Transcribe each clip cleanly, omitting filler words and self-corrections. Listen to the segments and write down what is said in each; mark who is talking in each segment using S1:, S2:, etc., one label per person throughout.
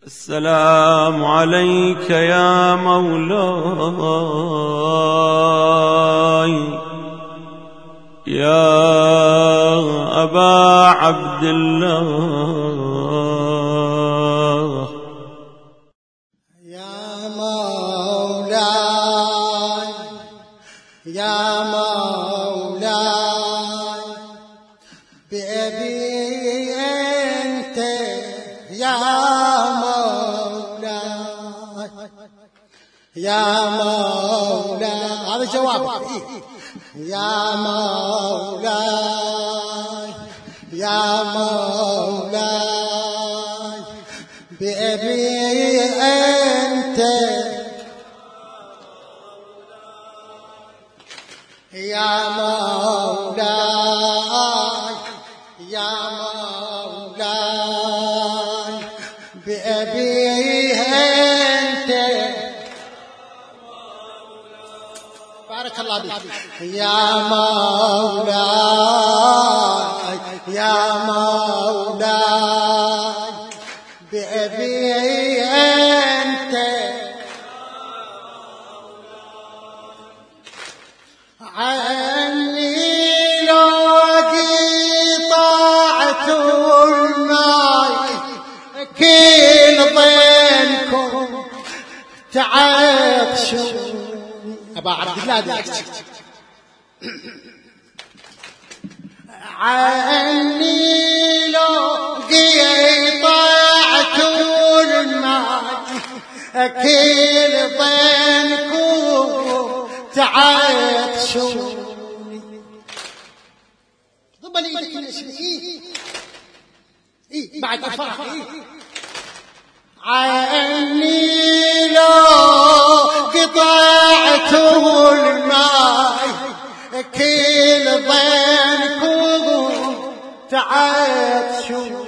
S1: السلام عليك يا مولاي يا أبا عبد الله.
S2: يا مولاي يا مولاي بأبي أنت يا مولاي يا مولاي. هذا جوابك. يا مولاي يا مولاي بأبي أنت يا مولاي يا مولاي بأبي أنت. بارك الله بك. يا مولاي يا مولاي بأبي أنت. عني لو قطعت الماي كل ضينكم تعطشون. أبا عبد الله عني لو قطعت الماي كل ضينكم تعطشون. ضم لي ايدك ايه بعد افراح. عني لو قطعت الماي كل ضينكم تعطشون.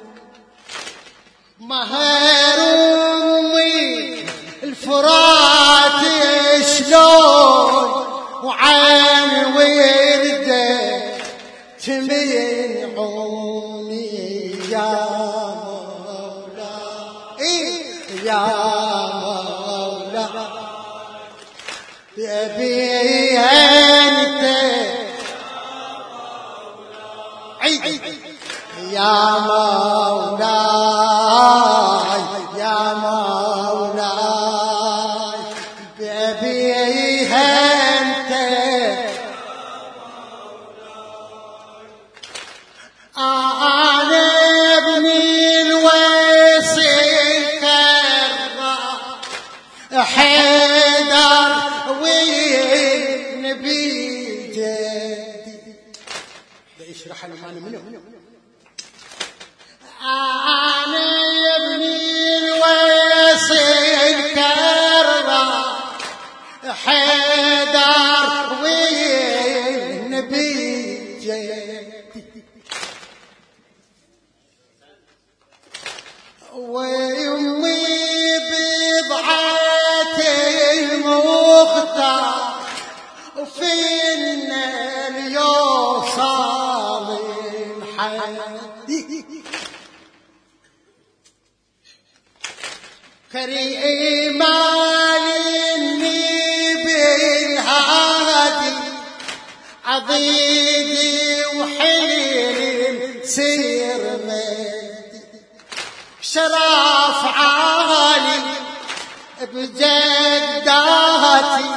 S2: مهر امي الفرات شلون وعين ورده تمنعوني يا مولاي يا مولاي بأبي أنت يا مولاي يا مولاي بأبي أنت. أنا ابني الويس كرار حيدر والنبي جدي. يشرح لنا منه. أنا ابني الويس كرار حيدر والنبي جدي. ويمي بضعة المختار وفينا اليوصال الحدي. كريمة للنبي الهادي عضيدي وحليل سير مدي. شرف عالي بجداتي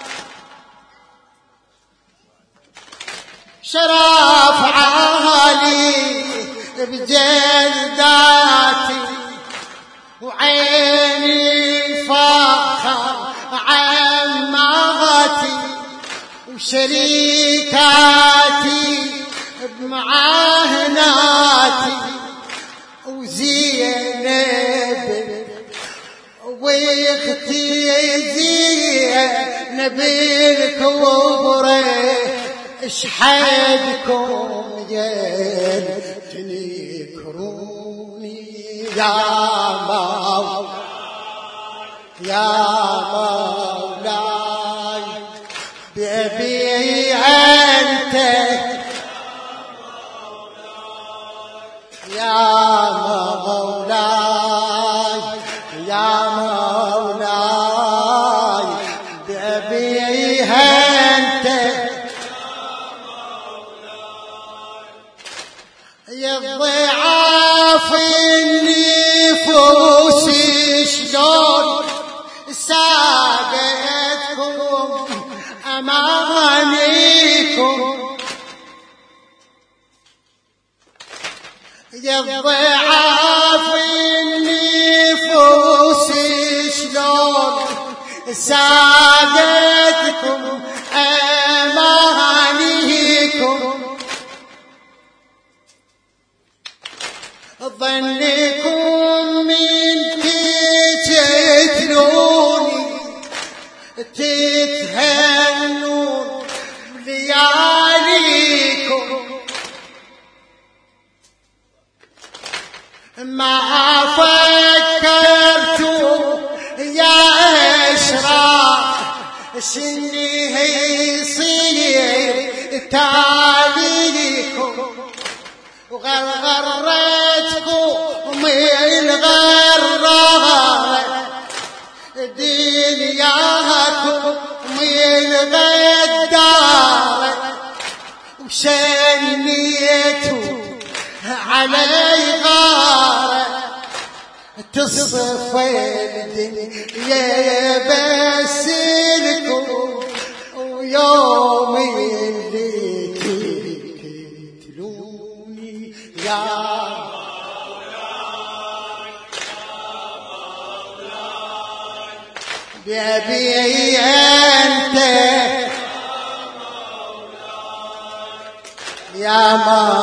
S2: شرف عالي بجداتي وعيني فخر عماتي وشريكاتي بمعاهناتي وزينب ويختي زينب الكبرى اشحدكم تنكروني يا مولاي يا مولاي بأبي أنت يا مولاي للضعاف النفوس شلون سادتكم أمانيكم ظنكم من تتلوني تتهنون لياليكم ما فكرتوا يا أشرار شني يصير تاليكم وغرتكم من غرات دنياكم من غدار وشنيتوا علي غارة تصفى الدنيا بس لكم ويوم اللي تقتلوني يا بأبي أنت يا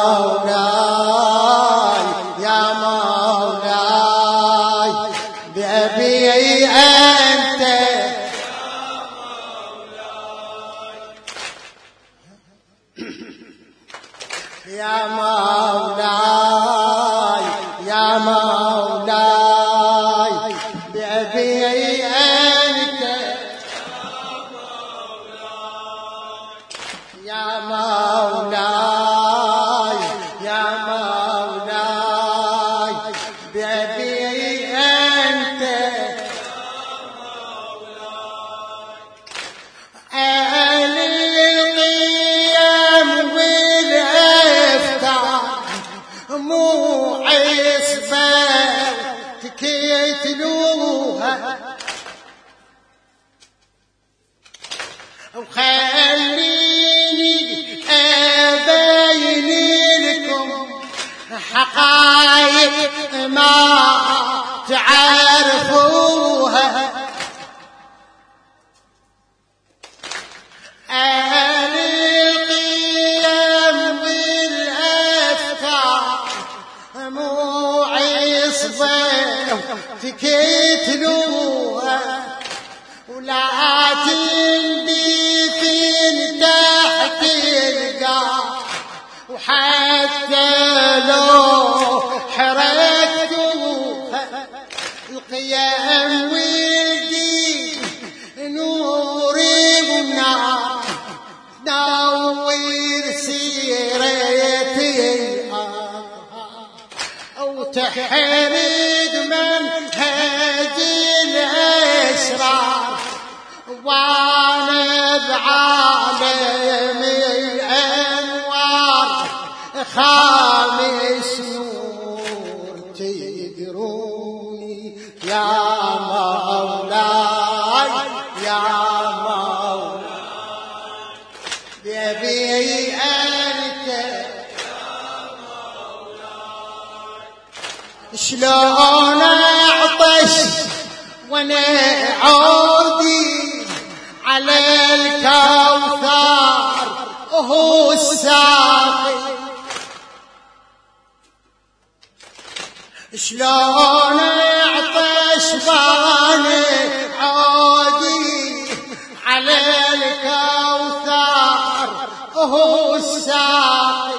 S2: مولاي يا مولاي بأبي أنت يا مولاي يا مولاي بأبي أنت يا مولاي يا مولاي بأبي أنت أهل القيام والإفتاء مو عصبة تكتلوها وخليني أبين لكم حقائق ما تعرفوها أهل القيم بالأفكار مو عصبة تكتلوها ولا تنبيثن تحت القاع وحتى لو حركتوها القيم والدين نوري ونار نور سيرتي أو تحرق منهج الأسرار وانا بعالم الأنوار خامس نور تدروني يا مولاي يا مولاي بأبي أنت شلون أعطش وانا عودي على الكوثر وهو الساقي شلون اعطش وانا عودي على الكوثر وهو الساقي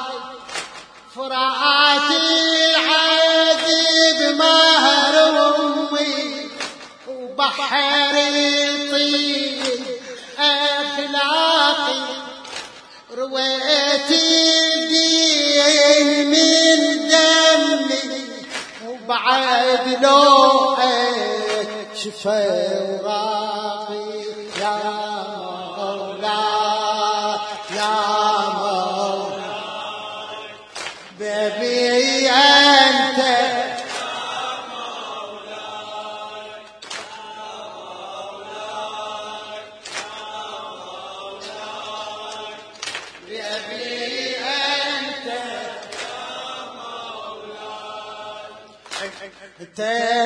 S2: فراتي عذب مهر امي وبحر طيب اخلاقي رويت الدين من دمي وبعد لو شفا وراقي يا مولاي يا مولاي بأبي أنت بأبي أنت يا مولاي انت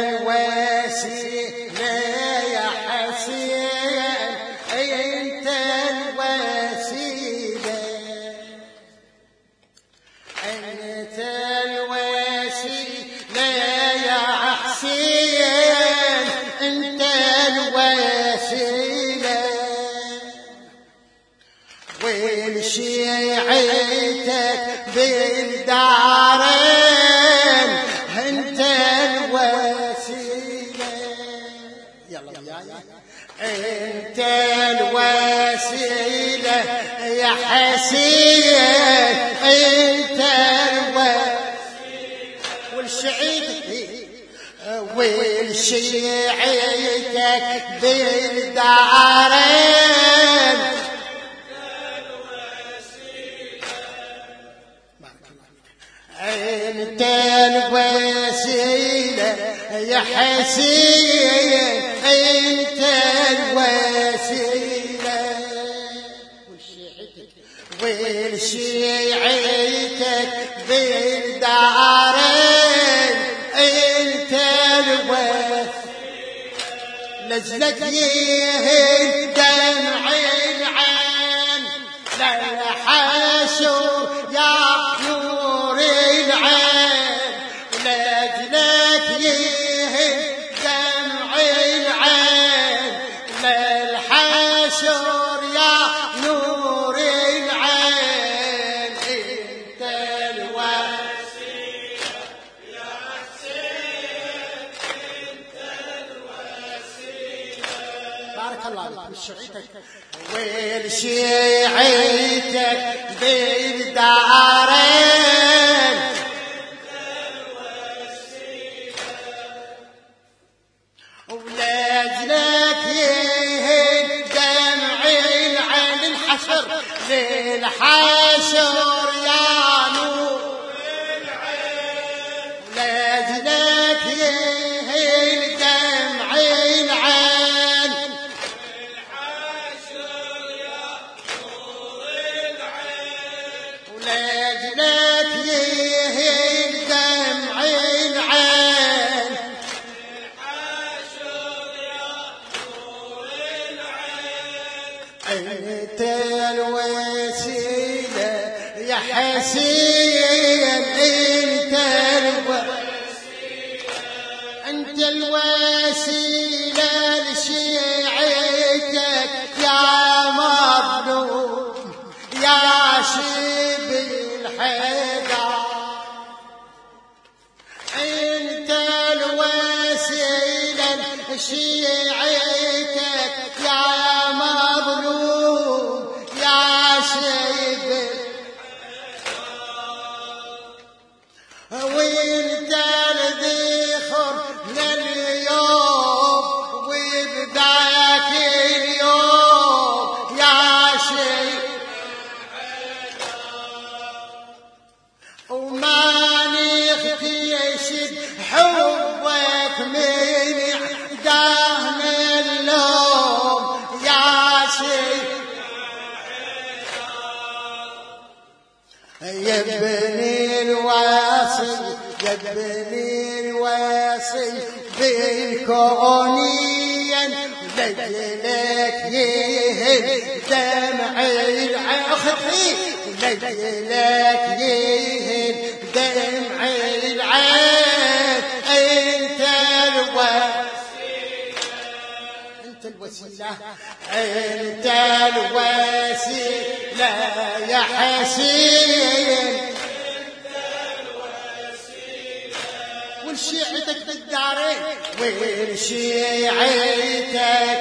S2: الوسيلة يا حسين انت الوسيلة انت الوسيلة يا حسين انت الوسيلة والشيعتك بالدارين انت الوسيلة يلا وياي انت الوسيلة يا حسين انت الوسيلة والشيعتك بالدارين انت الوسيلة يا حسين انت الوسيلة والشيعتك بالدارين انت الوسيلة نزلت يه دمع العين للحشر يا نور العين لاجلك يه دمع العين للحشر يا نور العين انت الوسيلة يا حسين انت الوسيلة بارك الله عليك وشيعتك والشيعتك بالدارين ولاجلك يهد دمع العين الحشر للحشر يا نور العين ولاجلك يهد دمع العين للحشر يا نور العين ولاجلك يهد دمع العين انت الوسيلة يا حسين انت الوسيلة انت الوسيلة لشيعتك يا مظلوم يا شيب الحيدر انت الوسيلة لشيعتك يا مظلوم يا شيب وانت الذخر لليوم وبذاك اليوم يا شيب وما نختيش حبك من دهن اللوم يا شيب يا ابني الواصي يا ابني الواصي بالكونيا لجلك يهد دمع العين لجلك يهد دمع العين انت الوسيلة انت الوسيلة انت الوسيلة يا حسين انت الوسيلة والشيعتك بالدارين والشيعتك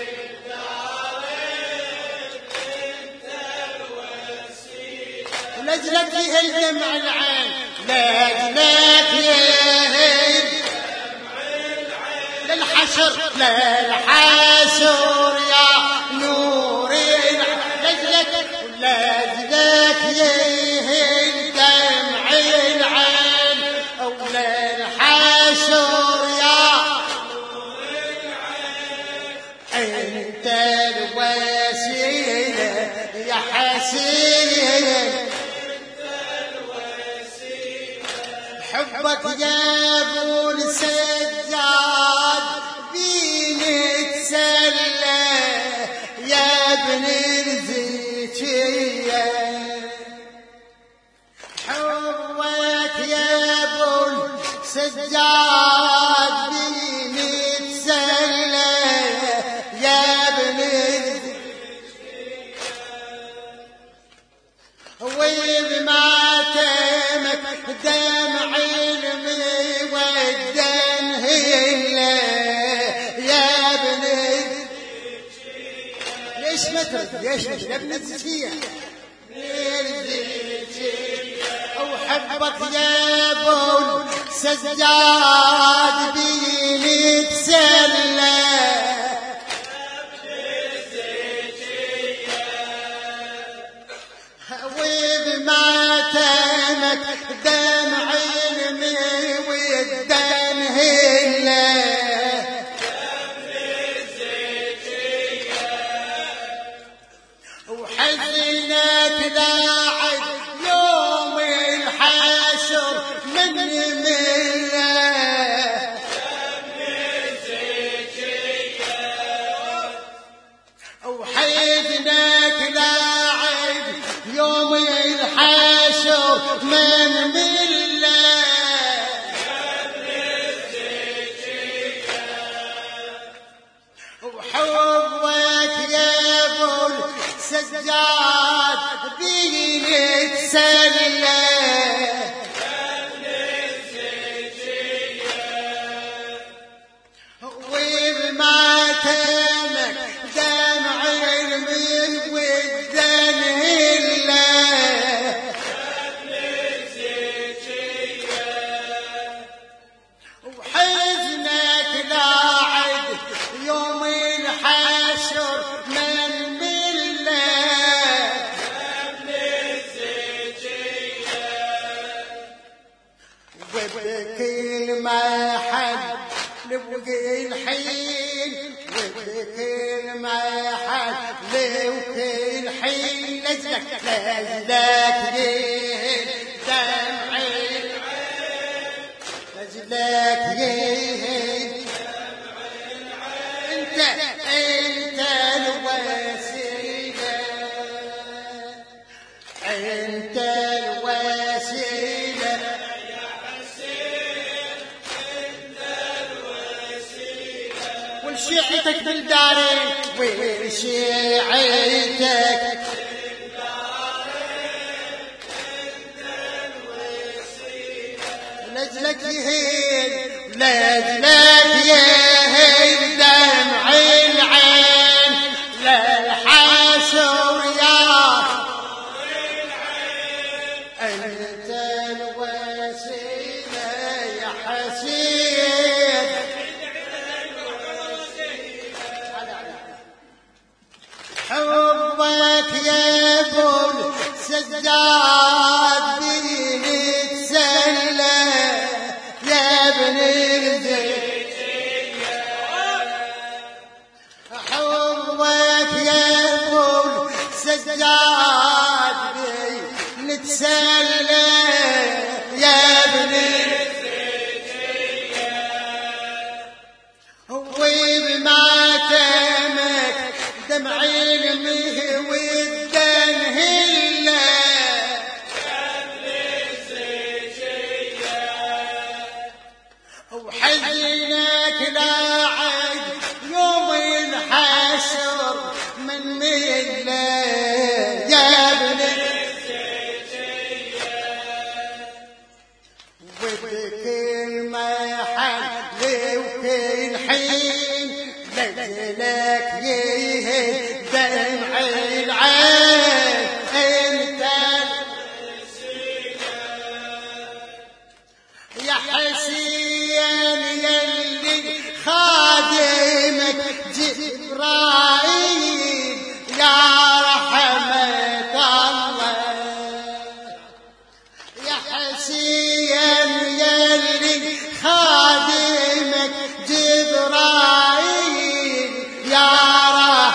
S2: بالدارين انت الوسيلة ولجلك يهدم العين لجلك يهدم للحشر للحشر يا نور لجلك ولجلك يهد دمع العين او للحشر يا نور العين انت الوسيلة يا حسين انت الوسيلة حبك يا ابو سجاد بنتسلى يا ابن الزكية حوك يا ابو السجاد بنتسلى يا ابن وبماتمك دمع علمي والدم هلا يا ابن ليش ما ترد ليش ما ترد يا ابن الزكية وحبك يا ابو سجاد بنتسلى وبماتمك دمع علمي والدم هلا وحزنك لاعب يوم الحشر من مله وحزنك لاعب يوم الحشر من مله وحبك يا ابو السجاد بنتسلى وبماتمك دمع علمي والدم هلا وحزنك لاعب يوم الحشر من مله وبكل ما حد لبقي الحين وبكل ما حد لبقي الحين لجلك لجلك دمع لجلك انت الوسيلة انت الوسيلة والشيعتك بالدارين والشيعتك لجلك يهين لجلك يهين دمع العين للحشر يا انت الوسيلة يا حسين حبك يا ابو السجاد بنتسلى يا ابن الزكية حبك يا ابو السجاد بنتسلى يا ابن الزكية وبماتمك دمع علمي والدم هلا وحزنك لاعب يوم الحشر من مله يا ابن وبكل ما حد وكل حين لجلك يهين دمع العين انت يا حسين يلي خادمك جبرائيل يا رحمة الله يا حسين يلي خادمك جبرائيل يا رحمة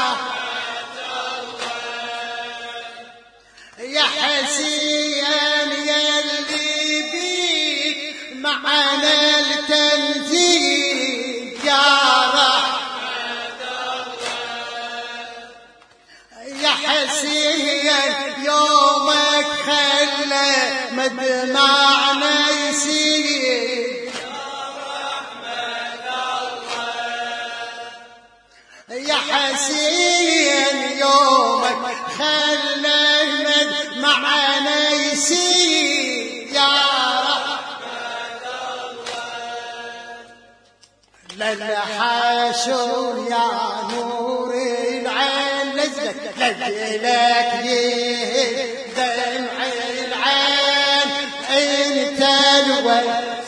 S2: يا رحمة الله يا حسين يومك خلى مدمعنا يسيل يا حسين يومك خلى مدمعنا يسيل يا رحمة الله للحشر يا نور العين لجلك لجلك دمع العين انت الوسيلة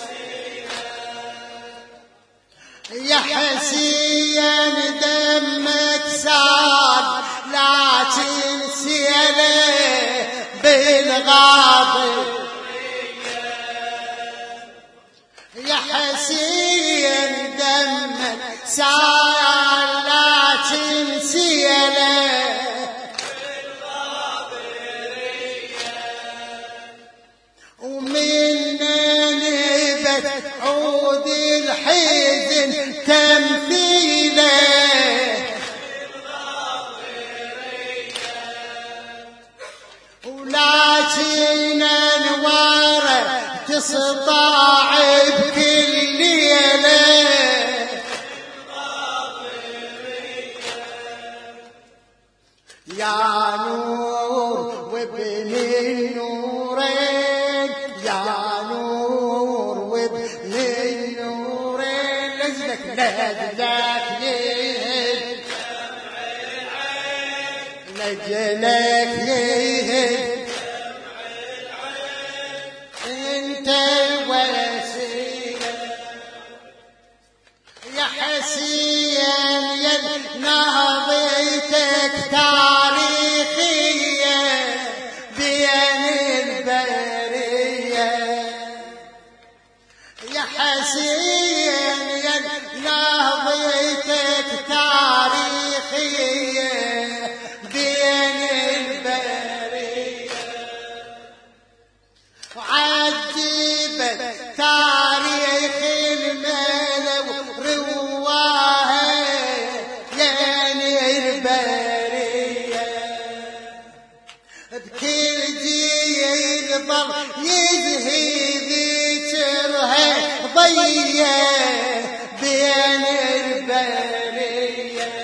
S2: يا حسين دمك سال لا تنسيله بالغاضب يا حسين دمك سال لا تنسيله ومنا نبت عود الحزن تمثيله ولكن انواره تسطع بكل ليله يا نور وابن النورين يا نور وابن النورين لجلك لجلك يهد لجلك يهد انت الوسيلة يا حسين يا نهضتك تاريخية بين البرية يا حسين يا نهضتك تاريخية بين البرية وعجبت تاريخ الملو رواها يعني البرية بكل جيل ظل يزهي ذكرها ضيّة بين البرية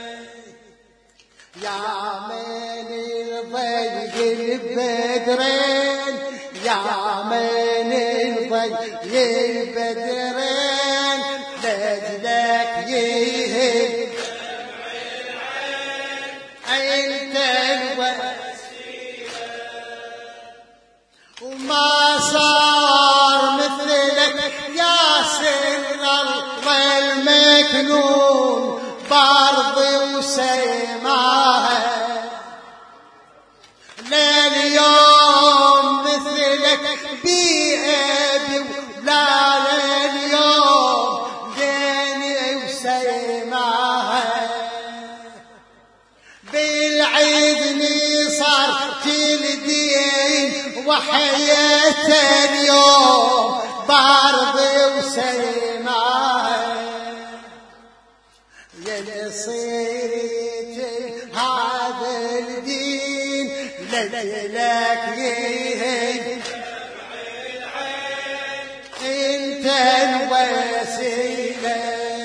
S2: يا من الضيق البدرين يا من الضيق البدرين لجلك يهد انت الوسيلة وما صار مثلك يا سر الله المكنون بارض وسماها لليوم مثلك بأبي ولا لليوم ديني وسماها بالعيد صارت الدين وحياة اليوم بارض وسماها يلي صيرت هذا الدين لجلك يهد انت الوسيلة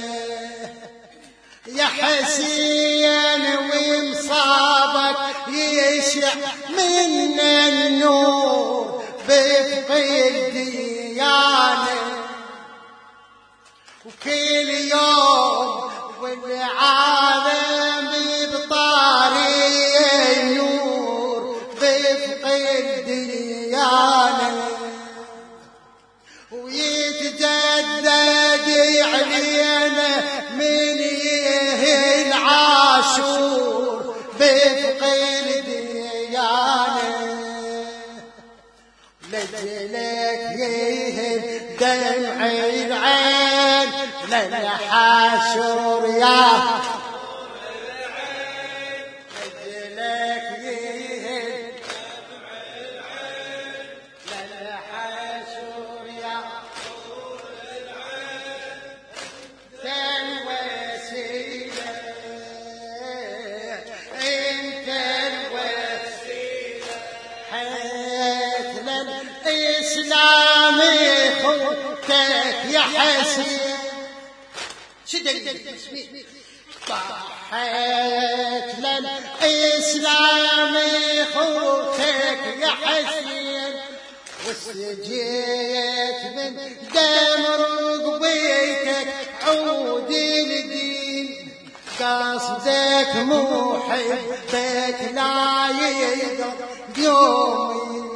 S2: يا حسين ومصابك يشع من النور بفقد ديانه وكل يوم والعالم بطاري النور بفقد ديانه ويتجدد علينا من يهل عاشور بفقد ديانه لجلك يهل دمع العين للحشر يا لجلك يهل للحشر يا دليل ضحيت للإسلام خوتك يا حسين واستجيت من دم رقبيتك عود الدين قصدك محبك لا يقدر يوم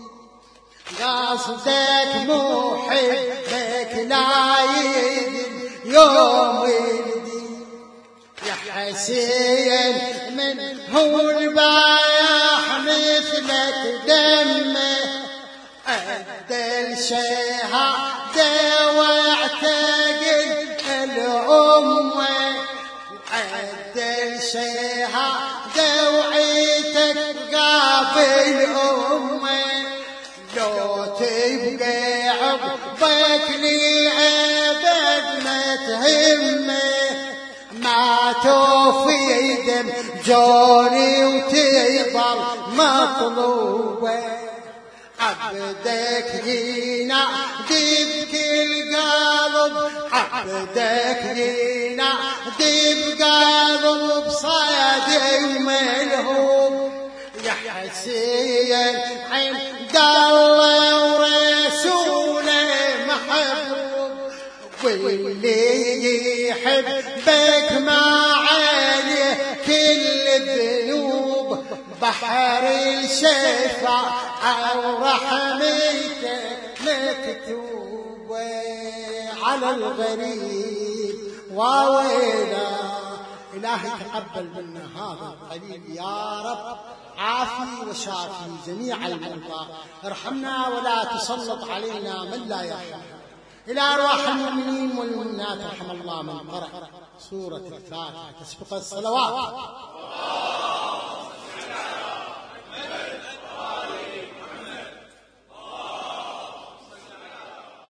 S2: قصدك محبك لا يقدر يوم يا حسين من هو البايح مثلك دمه أدى الشهادة واعتقل الأمة أدى الشهادة وعيتك قابل أمة لو تبقى عقبك لي أبد ما تهمه ما توفي دم جوني وتظل مطلوبة عبدك ينادي بكل قلب عبدك ينادي بقلب صادق ملهوب يا حسين عند الله ورسوله محبوب واللي يحبك ما عليه كل الذنوب بحر الشفاعة ورحمتك مكتوبة على الغريب وويلا إلهي تقبل منا هذا القليل يا رب عافي وشافي جميع المرضى ارحمنا ولا تسلط علينا من لا يرحمنا إلى أرواح المؤمنين والمؤمنات رحم الله من قرأ سورة الفاتحة تسبق الصلوات